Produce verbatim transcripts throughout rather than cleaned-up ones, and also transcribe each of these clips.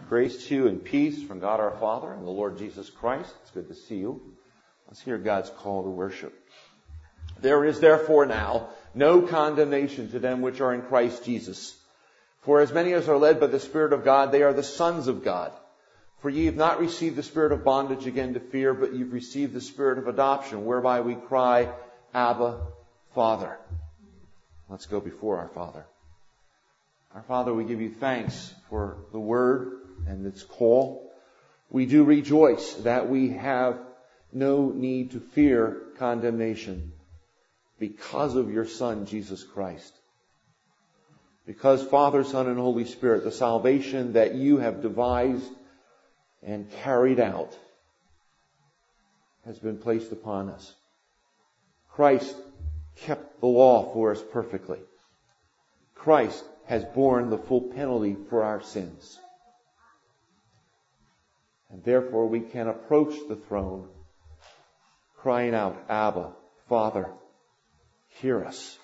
Grace to you and peace from God our Father and the Lord Jesus Christ. It's good to see you. Let's hear God's call to worship. There is therefore now no condemnation to them which are in Christ Jesus. For as many as are led by the Spirit of God, they are the sons of God. For ye have not received the spirit of bondage again to fear, but you've received the spirit of adoption, whereby we cry, Abba, Father. Let's go before our Father. Our Father, we give you thanks for the word and its call. We do rejoice that we have no need to fear condemnation because of your Son, Jesus Christ. Because Father, Son, and Holy Spirit, the salvation that you have devised and carried out has been placed upon us. Christ kept the law for us perfectly. Christ has borne the full penalty for our sins. And therefore we can approach the throne crying out, Abba, Father, hear us.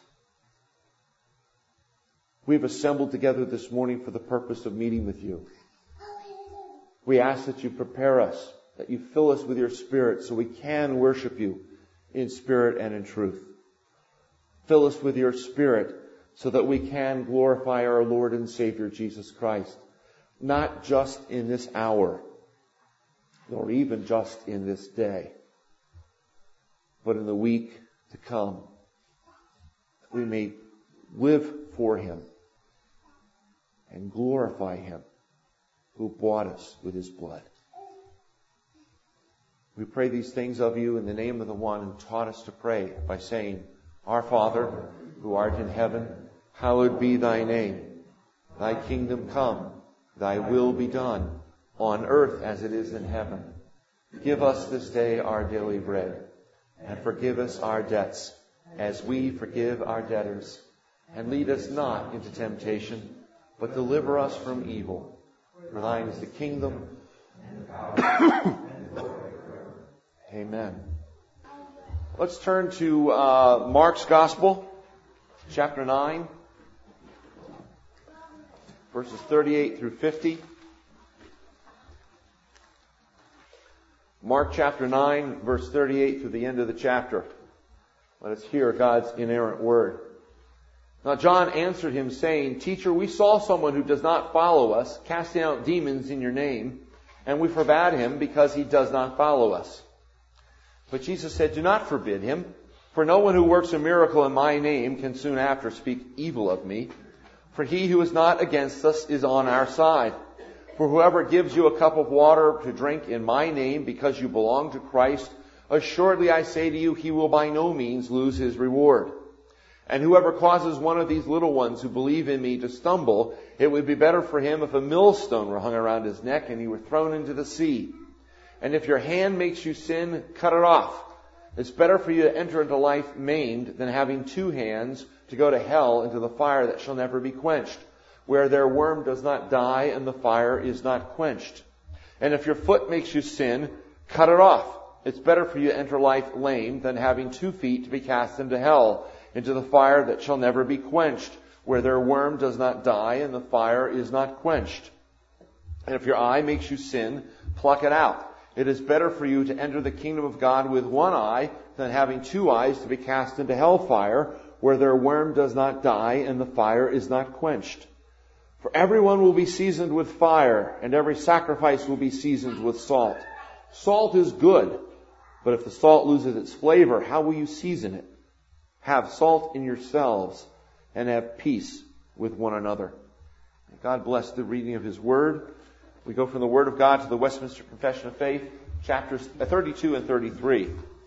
We've assembled together this morning for the purpose of meeting with you. We ask that you prepare us, that you fill us with your Spirit so we can worship you in spirit and in truth. Fill us with your Spirit so that we can glorify our Lord and Savior Jesus Christ, not just in this hour, nor even just in this day, but in the week to come. We may live for Him and glorify Him who bought us with His blood. We pray these things of you in the name of the one who taught us to pray by saying, Our Father, who art in heaven, hallowed be thy name. Thy kingdom come, thy will be done, on earth as it is in heaven. Give us this day our daily bread, and forgive us our debts, as we forgive our debtors. And lead us not into temptation, but deliver us from evil. For thine is the kingdom and the power and the glory forever. Amen. Let's turn to uh, Mark's Gospel, chapter nine, verses thirty-eight through fifty. Mark chapter nine, verse thirty-eight through the end of the chapter. Let us hear God's inerrant word. Now John answered him, saying, Teacher, we saw someone who does not follow us, casting out demons in your name, and we forbade him because he does not follow us. But Jesus said, Do not forbid him, for no one who works a miracle in my name can soon after speak evil of me. For he who is not against us is on our side. For whoever gives you a cup of water to drink in my name because you belong to Christ, assuredly I say to you, he will by no means lose his reward. And whoever causes one of these little ones who believe in me to stumble, it would be better for him if a millstone were hung around his neck and he were thrown into the sea. And if your hand makes you sin, cut it off. It's better for you to enter into life maimed than having two hands to go to hell into the fire that shall never be quenched, where their worm does not die and the fire is not quenched. And if your foot makes you sin, cut it off. It's better for you to enter life lame than having two feet to be cast into hell, into the fire that shall never be quenched, where their worm does not die and the fire is not quenched. And if your eye makes you sin, pluck it out. It is better for you to enter the kingdom of God with one eye than having two eyes to be cast into hellfire, where their worm does not die and the fire is not quenched. For everyone will be seasoned with fire, and every sacrifice will be seasoned with salt. Salt is good, but if the salt loses its flavor, how will you season it? Have salt in yourselves, and have peace with one another. God bless the reading of His Word. We go from the Word of God to the Westminster Confession of Faith, chapters thirty-two and thirty-three.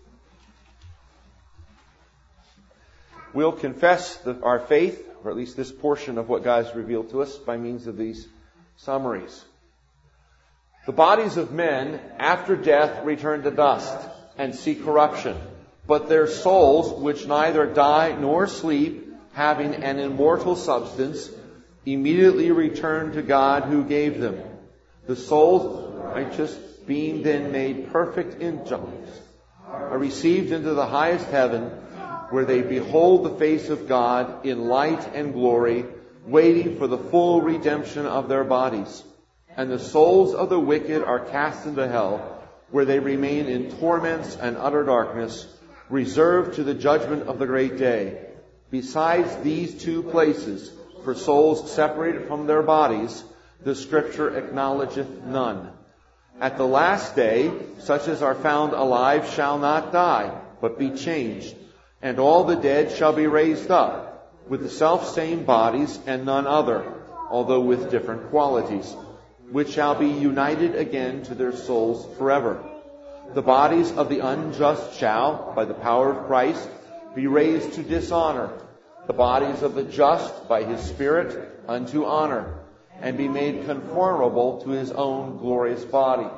We'll confess the, our faith, or at least this portion of what God has revealed to us, by means of these summaries. The bodies of men after death return to dust and see corruption, but their souls, which neither die nor sleep, having an immortal substance, immediately return to God who gave them. The souls righteous, being then made perfect in justice, are received into the highest heaven, where they behold the face of God in light and glory, waiting for the full redemption of their bodies. And the souls of the wicked are cast into hell, where they remain in torments and utter darkness, reserved to the judgment of the great day. Besides these two places, for souls separated from their bodies, the Scripture acknowledgeth none. At the last day, such as are found alive shall not die, but be changed. And all the dead shall be raised up, with the selfsame bodies and none other, although with different qualities, which shall be united again to their souls forever. The bodies of the unjust shall, by the power of Christ, be raised to dishonor, the bodies of the just by his Spirit unto honor, and be made conformable to his own glorious body.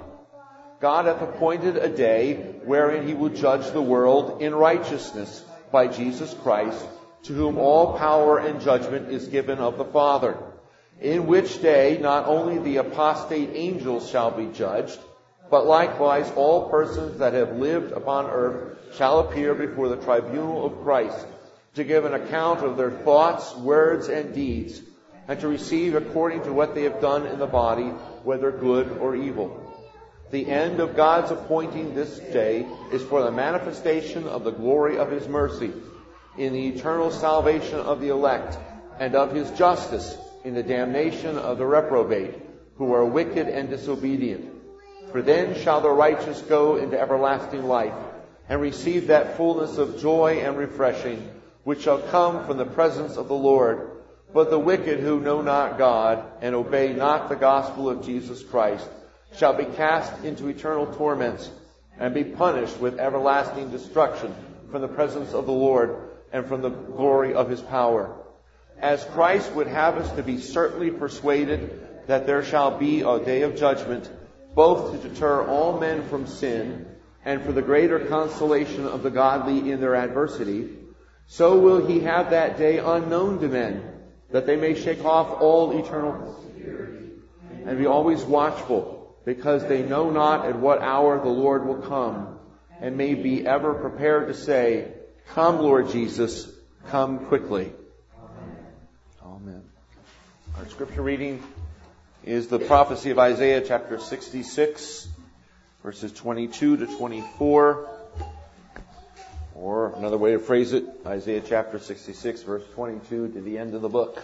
God hath appointed a day wherein he will judge the world in righteousness by Jesus Christ, to whom all power and judgment is given of the Father. In which day not only the apostate angels shall be judged, but likewise all persons that have lived upon earth shall appear before the tribunal of Christ, to give an account of their thoughts, words, and deeds, and to receive according to what they have done in the body, whether good or evil. The end of God's appointing this day is for the manifestation of the glory of his mercy, in the eternal salvation of the elect, and of his justice in the damnation of the reprobate, who are wicked and disobedient. For then shall the righteous go into everlasting life, and receive that fullness of joy and refreshing, which shall come from the presence of the Lord. But the wicked who know not God, and obey not the gospel of Jesus Christ, shall be cast into eternal torments, and be punished with everlasting destruction from the presence of the Lord, and from the glory of his power. As Christ would have us to be certainly persuaded that there shall be a day of judgment, both to deter all men from sin, and for the greater consolation of the godly in their adversity, so will he have that day unknown to men, that they may shake off all eternal security, and be always watchful, because they know not at what hour the Lord will come, and may be ever prepared to say, Come, Lord Jesus, come quickly. Amen. Our scripture reading is the prophecy of Isaiah chapter sixty-six, verses twenty-two to twenty-four. Or another way to phrase it, Isaiah chapter sixty-six, verse twenty-two to the end of the book.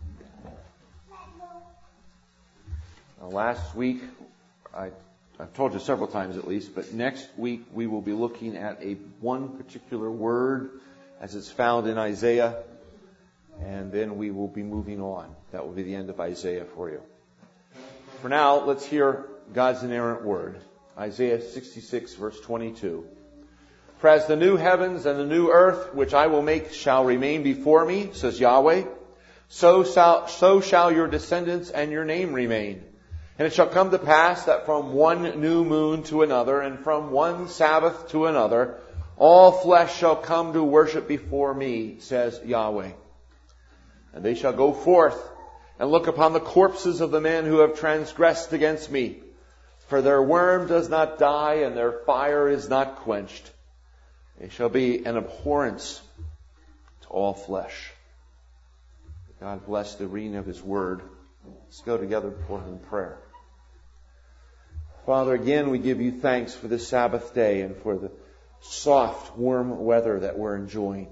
Now, last week, I, I've told you several times at least, but next week we will be looking at a one particular word as it's found in Isaiah, and then we will be moving on. That will be the end of Isaiah for you. For now, let's hear God's inerrant word. Isaiah sixty-six, verse twenty-two. For as the new heavens and the new earth, which I will make, shall remain before me, says Yahweh, so shall, so shall your descendants and your name remain. And it shall come to pass that from one new moon to another, and from one Sabbath to another, all flesh shall come to worship before me, says Yahweh. And they shall go forth and look upon the corpses of the men who have transgressed against me. For their worm does not die, and their fire is not quenched. They shall be an abhorrence to all flesh. God bless the reading of his word. Let's go together before him in prayer. Father, again we give you thanks for this Sabbath day and for the soft, warm weather that we're enjoying.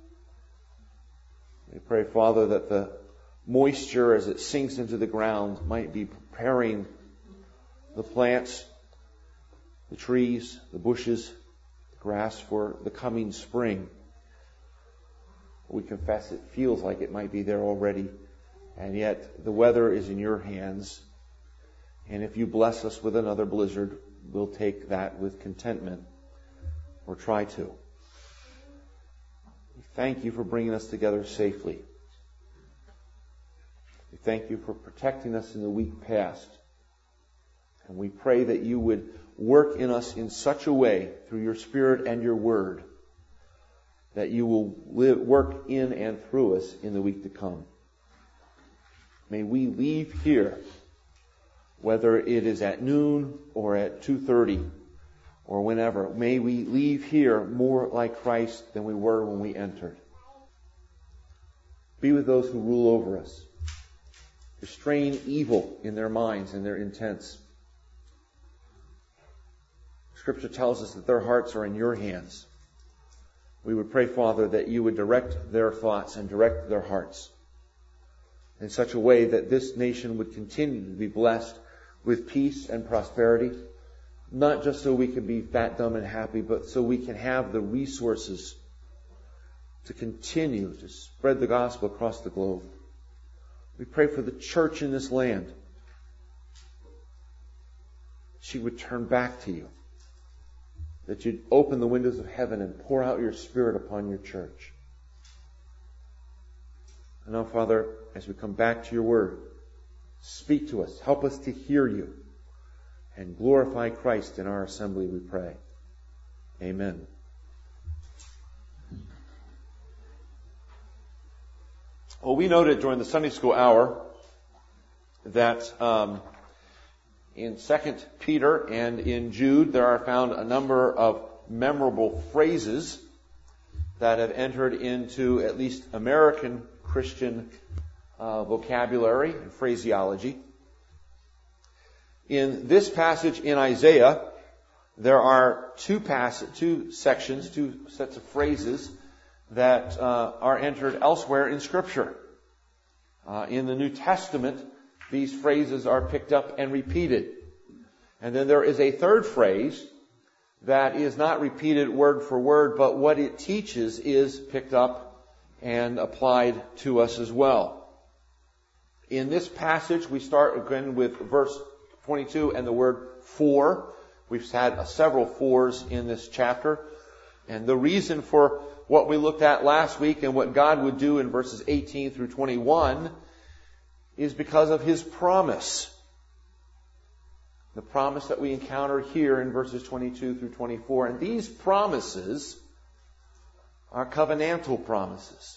We pray, Father, that the moisture as it sinks into the ground might be preparing the plants, the trees, the bushes, the grass for the coming spring. We confess it feels like it might be there already, and yet the weather is in your hands. And if you bless us with another blizzard, we'll take that with contentment, or try to. We thank you for bringing us together safely. We thank you for protecting us in the week past. And we pray that you would work in us in such a way, through your Spirit and your Word, that you will live, work in and through us in the week to come. May we leave here, whether it is at noon or at two thirty or whenever, may we leave here more like Christ than we were when we entered. Be with those who rule over us. Restrain evil in their minds and their intents. Scripture tells us that their hearts are in your hands. We would pray, Father, that you would direct their thoughts and direct their hearts in such a way that this nation would continue to be blessed with peace and prosperity, not just so we can be fat, dumb, and happy, but so we can have the resources to continue to spread the gospel across the globe. We pray for the church in this land. She would turn back to you. That you'd open the windows of heaven and pour out your Spirit upon your church. And now, Father, as we come back to your word, speak to us. Help us to hear you. And glorify Christ in our assembly, we pray. Amen. Well, we noted during the Sunday school hour that um, in Second Peter and in Jude, there are found a number of memorable phrases that have entered into at least American Christian uh, vocabulary and phraseology. In this passage in Isaiah, there are two pass- two sections, two sets of phrases that uh, are entered elsewhere in Scripture. Uh, in the New Testament, these phrases are picked up and repeated. And then there is a third phrase that is not repeated word for word, but what it teaches is picked up and applied to us as well. In this passage, we start again with verse twenty-two and the word for. We've had uh, several fours in this chapter. And the reason for what we looked at last week and what God would do in verses eighteen through twenty-one is because of His promise. The promise that we encounter here in verses twenty-two through twenty-four. And these promises are covenantal promises.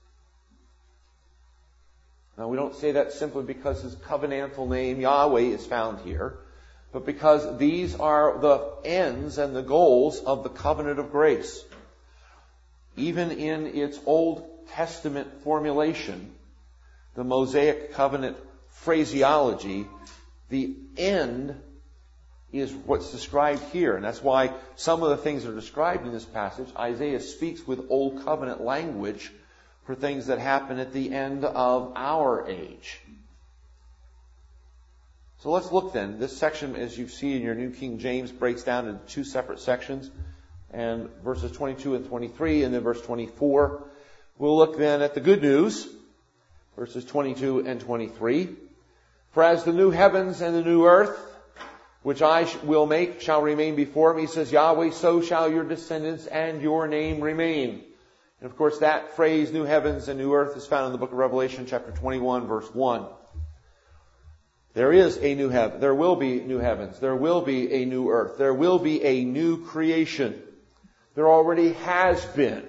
Now, we don't say that simply because His covenantal name, Yahweh, is found here, but because these are the ends and the goals of the covenant of grace. Even in its Old Testament formulation, the Mosaic covenant phraseology, the end is what's described here. And that's why some of the things that are described in this passage, Isaiah speaks with Old Covenant language for things that happen at the end of our age. So let's look then. This section, as you see in your New King James, breaks down into two separate sections. And verses twenty-two and twenty-three, and then verse twenty-four. We'll look then at the good news, verses twenty-two and twenty-three. For as the new heavens and the new earth, which I will make, shall remain before me, says Yahweh, so shall your descendants and your name remain. And of course, that phrase, new heavens and new earth, is found in the book of Revelation, chapter twenty-one, verse one. There is a new heaven. There will be new heavens. There will be a new earth. There will be a new creation. There already has been.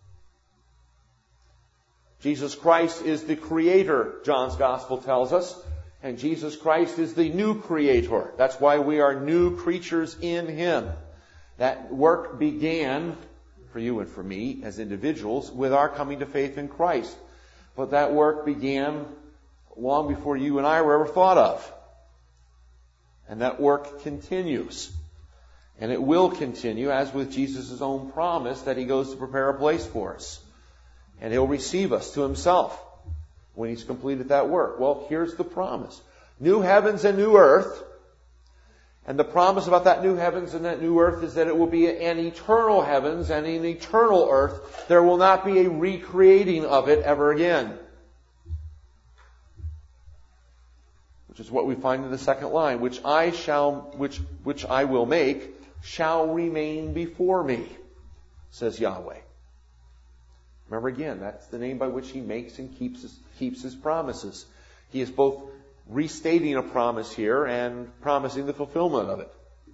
Jesus Christ is the creator, John's gospel tells us. And Jesus Christ is the new creator. That's why we are new creatures in Him. That work began, for you and for me as individuals, with our coming to faith in Christ. But that work began long before you and I were ever thought of. And that work continues. And it will continue, as with Jesus' own promise, that He goes to prepare a place for us. And He'll receive us to Himself when He's completed that work. Well, here's the promise. New heavens and new earth. And the promise about that new heavens and that new earth is that it will be an eternal heavens and an eternal earth. There will not be a recreating of it ever again. Which is what we find in the second line. Which I shall, which, which I will make, shall remain before me, says Yahweh. Remember again, that's the name by which He makes and keeps his, keeps His promises. He is both restating a promise here and promising the fulfillment of it.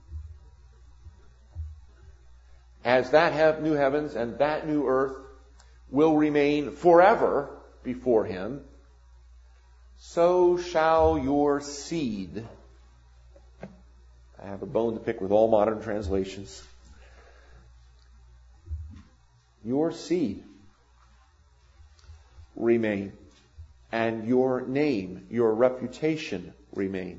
As that have new heavens and that new earth will remain forever before Him, so shall your seed. I have a bone to pick with all modern translations. Your seed remain. and your name, your reputation remain.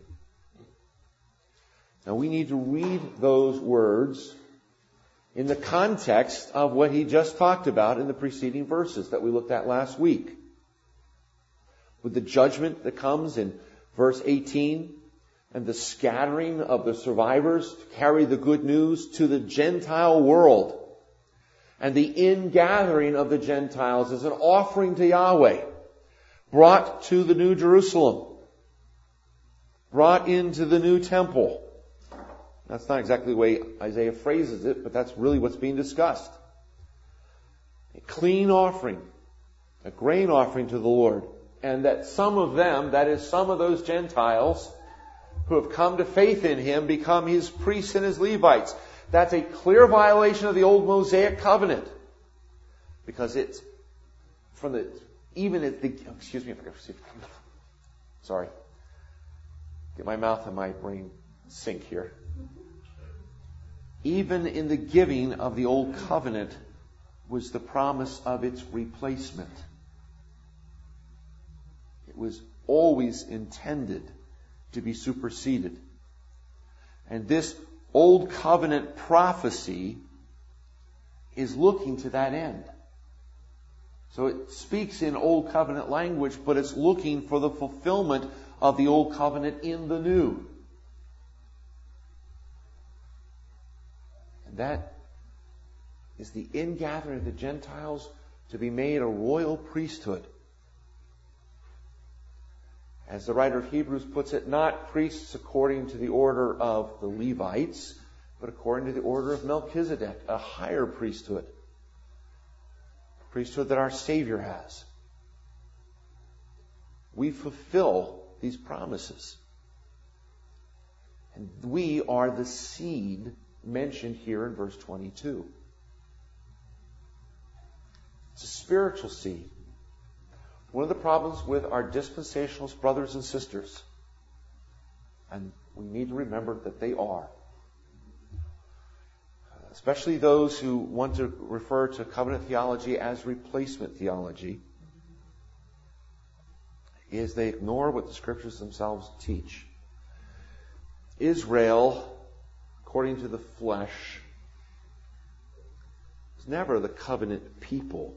Now we need to read those words in the context of what he just talked about in the preceding verses that we looked at last week. With the judgment that comes in verse eighteen, and the scattering of the survivors to carry the good news to the Gentile world, and the ingathering of the Gentiles as an offering to Yahweh, brought to the New Jerusalem, brought into the new temple. That's not exactly the way Isaiah phrases it, but that's really what's being discussed. A clean offering, a grain offering to the Lord, and that some of them, that is some of those Gentiles who have come to faith in Him, become His priests and His Levites. That's a clear violation of the old Mosaic covenant, because it's from the even at the excuse me if I can see. Sorry, get my mouth and my brain sync here. Even in the giving of the old covenant was the promise of its replacement. It was always intended to be superseded. And this old covenant prophecy is looking to that end. So it speaks in old covenant language, but it's looking for the fulfillment of the old covenant in the new. And that is the ingathering of the Gentiles to be made a royal priesthood. As the writer of Hebrews puts it, not priests according to the order of the Levites, but according to the order of Melchizedek, a higher priesthood. A priesthood that our Savior has. We fulfill these promises. And we are the seed mentioned here in verse twenty-two. It's a spiritual seed. One of the problems with our dispensationalist brothers and sisters, and we need to remember that they are, especially those who want to refer to covenant theology as replacement theology, is they ignore what the Scriptures themselves teach. Israel, according to the flesh, is never the covenant people.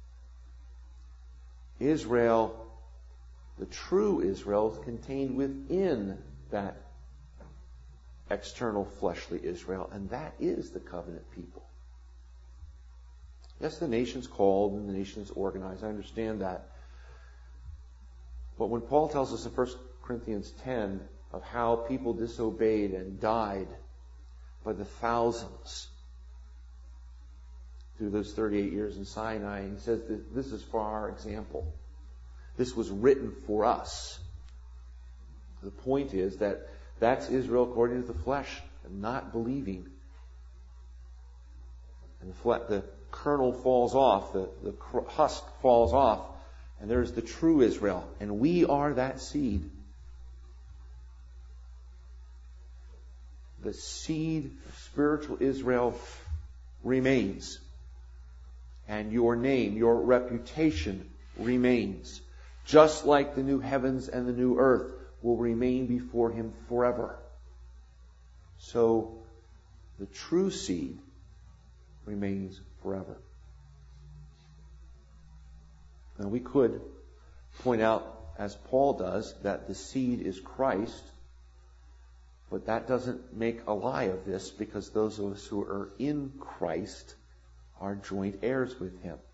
Israel, the true Israel, is contained within that external fleshly Israel, and that is the covenant people. Yes, the nation's called and the nation's organized. I understand that. But when Paul tells us in First Corinthians ten of how people disobeyed and died by the thousands through those thirty-eight years in Sinai, he says that this is for our example. This was written for us. The point is that that's Israel according to the flesh, and not believing. And the, fle- the kernel falls off, the, the husk falls off, and there's the true Israel. And we are that seed. The seed of spiritual Israel remains. And your name, your reputation remains. Just like the new heavens and the new earth will remain before Him forever. So, the true seed remains forever. Now we could point out, as Paul does, that the seed is Christ, but that doesn't make a lie of this, because those of us who are in Christ are joint heirs with Him.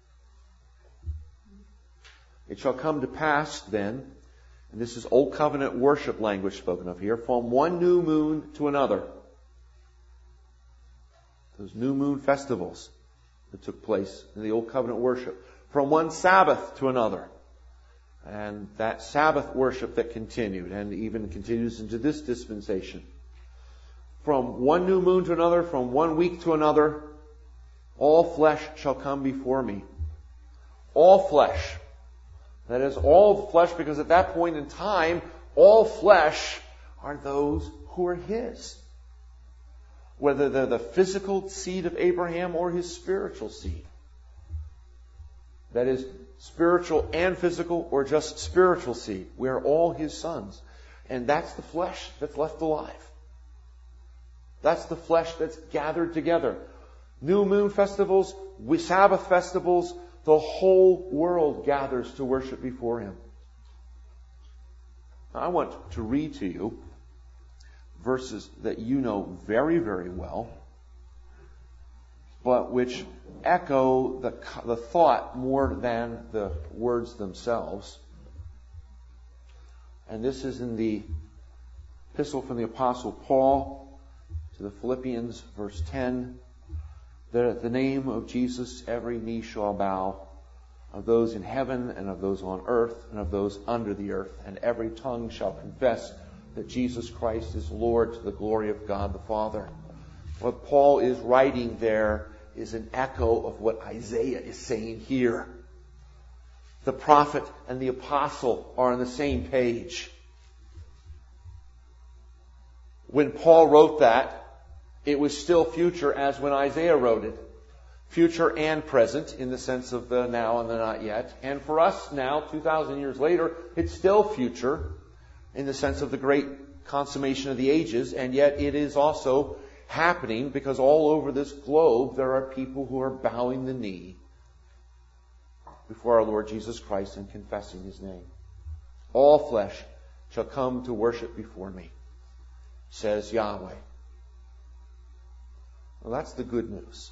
It shall come to pass then, and this is Old Covenant worship language spoken of here, from one new moon to another. Those new moon festivals that took place in the Old Covenant worship. From one Sabbath to another. And that Sabbath worship that continued, and even continues into this dispensation. From one new moon to another, from one week to another, all flesh shall come before me. All flesh. That is, all flesh, because at that point in time, all flesh are those who are His. Whether they're the physical seed of Abraham or his spiritual seed. That is, spiritual and physical, or just spiritual seed. We are all His sons. And that's the flesh that's left alive. That's the flesh that's gathered together. New moon festivals, Sabbath festivals, the whole world gathers to worship before Him. Now, I want to read to you verses that you know very, very well, but which echo the, the thought more than the words themselves. And this is in the epistle from the Apostle Paul to the Philippians, verse ten, that at the name of Jesus every knee shall bow, of those in heaven and of those on earth and of those under the earth, and every tongue shall confess that Jesus Christ is Lord, to the glory of God the Father. What Paul is writing there is an echo of what Isaiah is saying here. The prophet and the apostle are on the same page. When Paul wrote that, it was still future as when Isaiah wrote it. Future and present in the sense of the now and the not yet. And for us now, two thousand years later, it's still future in the sense of the great consummation of the ages. And yet it is also happening because all over this globe there are people who are bowing the knee before our Lord Jesus Christ and confessing His name. All flesh shall come to worship before me, says Yahweh. Well, that's the good news.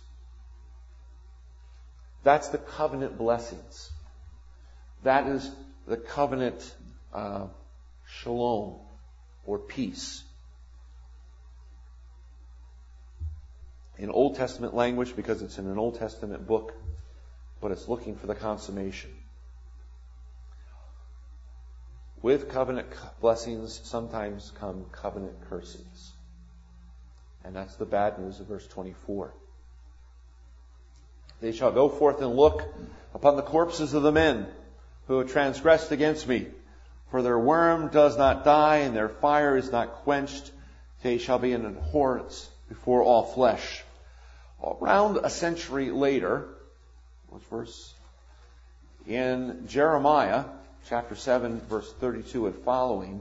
That's the covenant blessings. That is the covenant uh, shalom, or peace. In Old Testament language, because it's in an Old Testament book, but it's looking for the consummation. With covenant blessings sometimes come covenant cursings. And that's the bad news of verse twenty-four. They shall go forth and look upon the corpses of the men who have transgressed against me. For their worm does not die, and their fire is not quenched. They shall be an abhorrence before all flesh. Around a century later, which verse? In Jeremiah, chapter seven, verse thirty-two and following,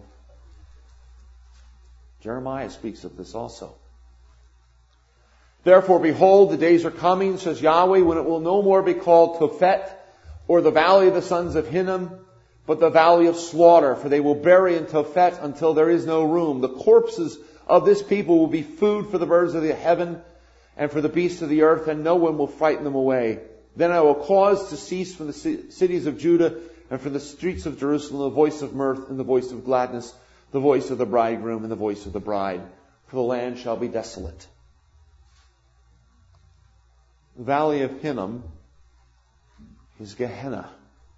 Jeremiah speaks of this also. Therefore, behold, the days are coming, says Yahweh, when it will no more be called Tophet, or the valley of the sons of Hinnom, but the valley of slaughter, for they will bury in Tophet until there is no room. The corpses of this people will be food for the birds of the heaven and for the beasts of the earth, and no one will frighten them away. Then I will cause to cease from the cities of Judah and from the streets of Jerusalem the voice of mirth and the voice of gladness, the voice of the bridegroom and the voice of the bride, for the land shall be desolate. The valley of Hinnom is Gehenna.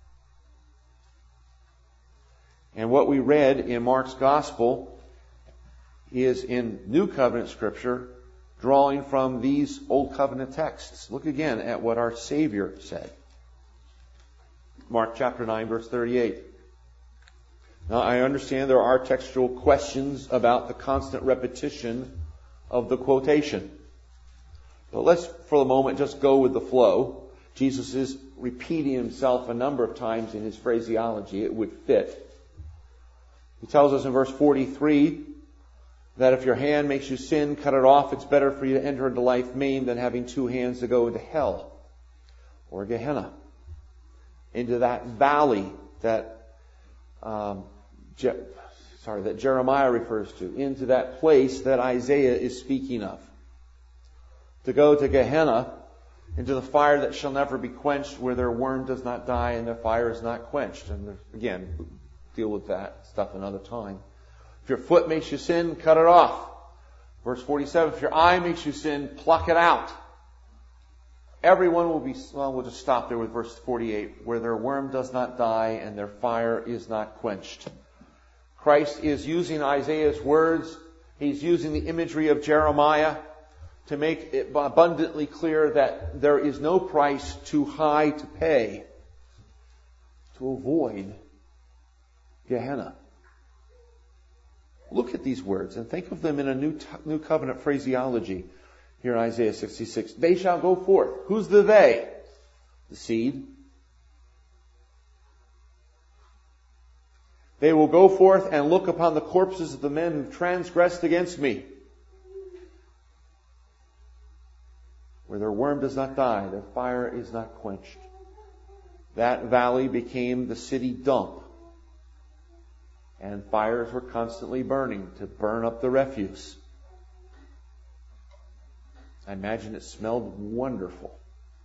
And what we read in Mark's Gospel is in New Covenant Scripture, drawing from these Old Covenant texts. Look again at what our Savior said. Mark chapter nine, verse thirty-eight. Now, I understand there are textual questions about the constant repetition of the quotation. But let's, for the moment, just go with the flow. Jesus is repeating himself a number of times in his phraseology. It would fit. He tells us in verse forty-three that if your hand makes you sin, cut it off. It's better for you to enter into life maimed than having two hands to go into hell, or Gehenna, into that valley that um, Je- sorry that Jeremiah refers to, into that place that Isaiah is speaking of. To go to Gehenna, into the fire that shall never be quenched, where their worm does not die and their fire is not quenched. And again, we'll deal with that stuff another time. If your foot makes you sin, cut it off. Verse forty-seven, if your eye makes you sin, pluck it out. Everyone will be, well, we'll just stop there with verse forty-eight, where their worm does not die and their fire is not quenched. Christ is using Isaiah's words. He's using the imagery of Jeremiah to make it abundantly clear that there is no price too high to pay to avoid Gehenna. Look at these words and think of them in a new new covenant phraseology here in Isaiah sixty-six. They shall go forth. Who's the they? The seed. They will go forth and look upon the corpses of the men who transgressed against me. Where their worm does not die, their fire is not quenched. That valley became the city dump. And fires were constantly burning to burn up the refuse. I imagine it smelled wonderful.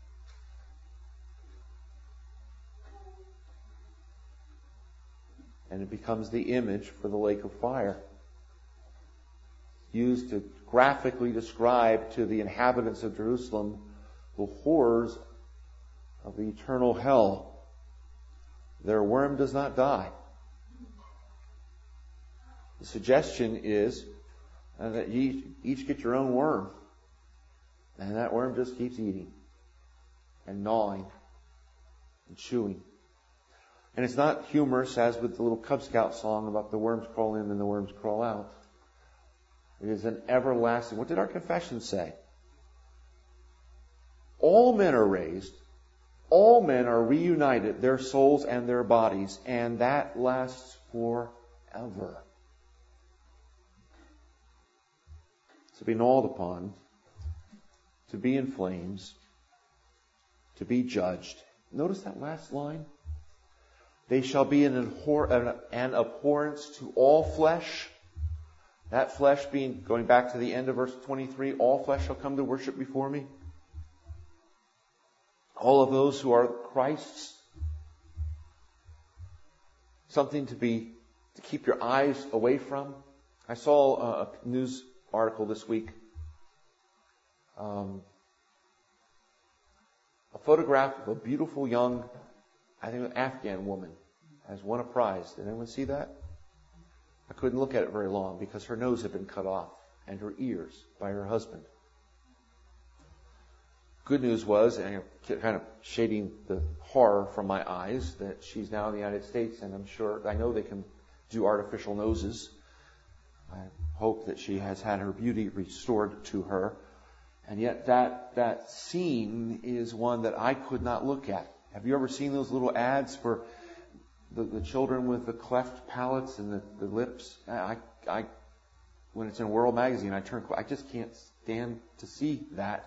And it becomes the image for the lake of fire, used to graphically describe to the inhabitants of Jerusalem the horrors of the eternal hell. Their worm does not die. The suggestion is uh, that you each get your own worm. And that worm just keeps eating and gnawing and chewing. And it's not humorous as with the little Cub Scout song about the worms crawl in and the worms crawl out. It is an everlasting... What did our confession say? All men are raised. All men are reunited, their souls and their bodies. And that lasts forever. To be gnawed upon, to be in flames, to be judged. Notice that last line. They shall be an, abhor- an abhorrence to all flesh. That flesh being, going back to the end of verse twenty-three, all flesh shall come to worship before me. All of those who are Christ's. Something to be, to keep your eyes away from. I saw a news article this week. Um, a photograph of a beautiful young, I think an Afghan woman has won a prize. Did anyone see that? I couldn't look at it very long because her nose had been cut off and her ears by her husband. Good news was, and kind of shading the horror from my eyes, that she's now in the United States, and I'm sure, I know they can do artificial noses. I hope that she has had her beauty restored to her. And yet that, that scene is one that I could not look at. Have you ever seen those little ads for the, the children with the cleft palates and the, the lips? I, I, when it's in World Magazine, I turn, I just can't stand to see that.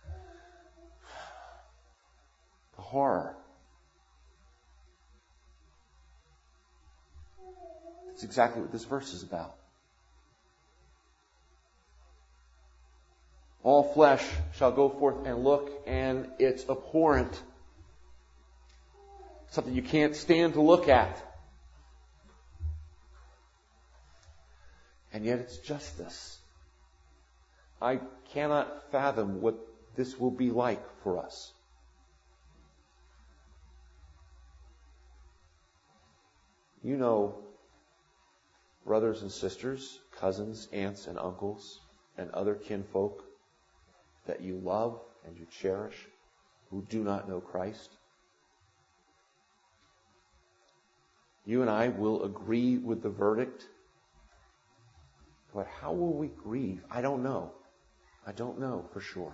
The horror. That's exactly what this verse is about. All flesh shall go forth and look, and it's abhorrent. Something you can't stand to look at. And yet it's justice. I cannot fathom what this will be like for us. You know, brothers and sisters, cousins, aunts and uncles, and other kinfolk that you love and you cherish who do not know Christ. You and I will agree with the verdict. But how will we grieve? I don't know. I don't know for sure.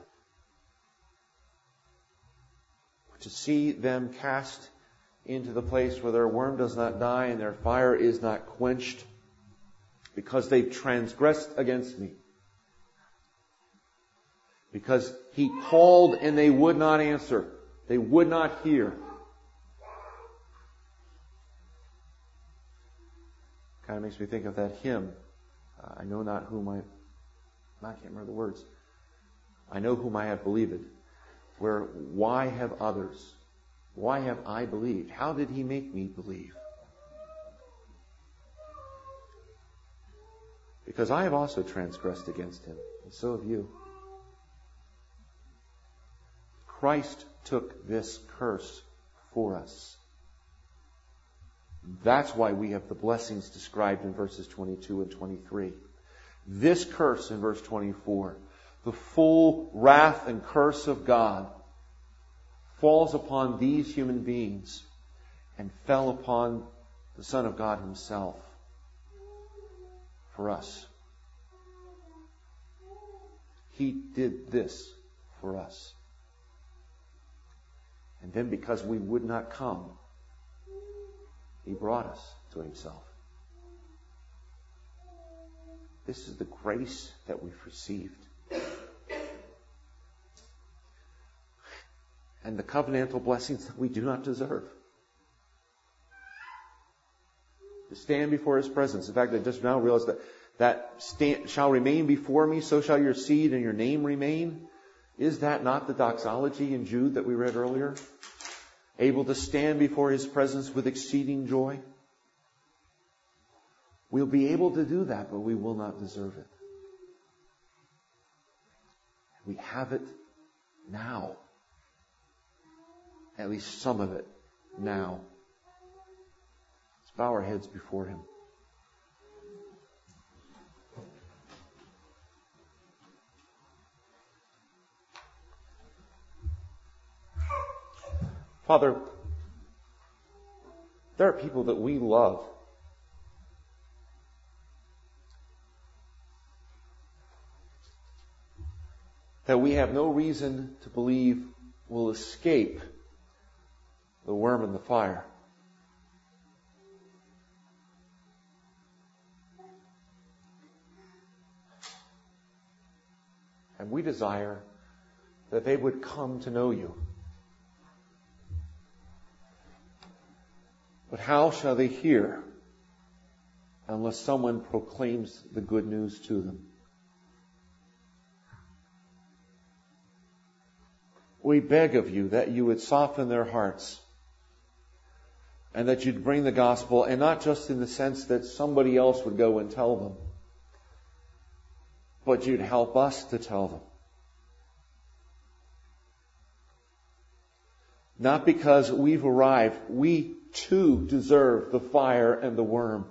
But to see them cast into the place where their worm does not die and their fire is not quenched because they transgressed against me. Because he called and they would not answer. They would not hear. Kind of makes me think of that hymn. Uh, I know not whom I... I can't remember the words. I know whom I have believed. Where, why have others... Why have I believed? How did he make me believe? Because I have also transgressed against him, and so have you. Christ took this curse for us. That's why we have the blessings described in verses twenty-two and twenty-three. This curse in verse twenty-four, the full wrath and curse of God, falls upon these human beings and fell upon the Son of God himself for us. He did this for us. And then because we would not come, he brought us to himself. This is the grace that we've received. And the covenantal blessings that we do not deserve. To stand before His presence. In fact, I just now realized that that stand, shall remain before me, so shall your seed and your name remain. Is that not the doxology in Jude that we read earlier? Able to stand before His presence with exceeding joy. We'll be able to do that, but we will not deserve it. We have it now. At least some of it now. Let's bow our heads before Him. Father, there are people that we love. That we have no reason to believe will escape the worm and the fire. And we desire that they would come to know You. But how shall they hear unless someone proclaims the good news to them? We beg of You that You would soften their hearts and that You'd bring the gospel, and not just in the sense that somebody else would go and tell them, but You'd help us to tell them. Not because we've arrived. We too deserve the fire and the worm.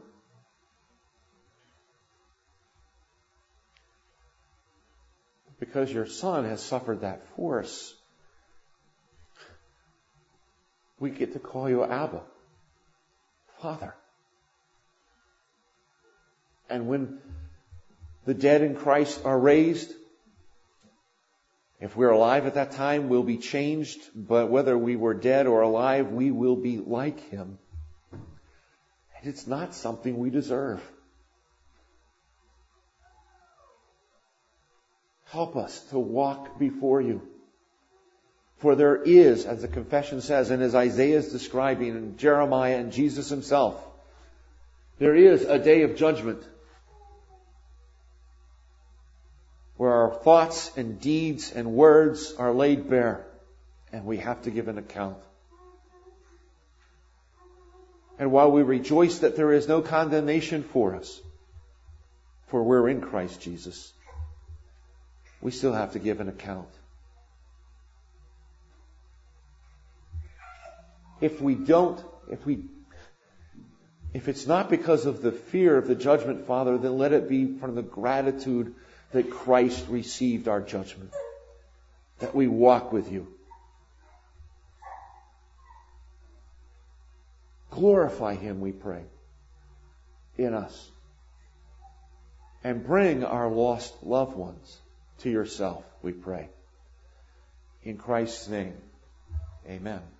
Because Your Son has suffered that for us. We get to call You Abba, Father. And when the dead in Christ are raised, if we're alive at that time, we'll be changed. But whether we were dead or alive, we will be like Him. And it's not something we deserve. Help us to walk before You. For there is, as the confession says, and as Isaiah is describing, and Jeremiah and Jesus Himself, there is a day of judgment where our thoughts and deeds and words are laid bare, and we have to give an account. And while we rejoice that there is no condemnation for us, for we're in Christ Jesus, we still have to give an account. If we don't, if we, if it's not because of the fear of the judgment, Father, then let it be from the gratitude that Christ received our judgment. That we walk with You. Glorify Him, we pray, in us. And bring our lost loved ones to Yourself, we pray. In Christ's name, amen.